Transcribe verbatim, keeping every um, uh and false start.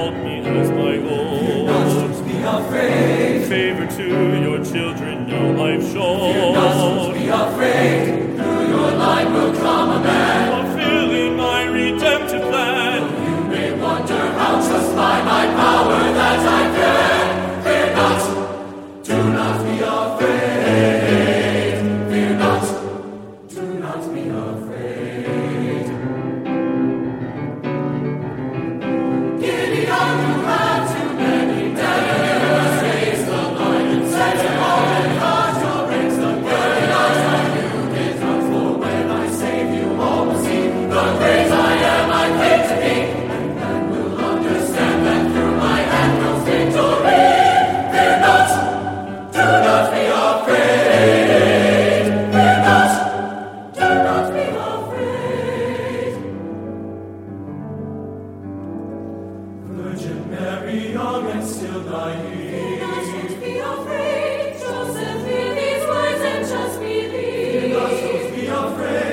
exalt me as my own. Fear not, be afraid. Favor to your children, no life shown. Fear not, be afraid. Through your line will come a man, fulfilling my redemptive plan. You may wonder how just by my power that I can. Fear not, do not be afraid. Fear not, do not be afraid. Gideon, you had too many days. Raise the lion, set him on and cause your ranks again. I you did not, for when I save you, all will see the great I am I came to be, and then will understand that through my hand comes victory. Fear not, do not be afraid. Fear not, do not be afraid. Virgin Mary, young and still naive. Don't be afraid, Joseph, hear these words and just believe. Fear not, don't be afraid.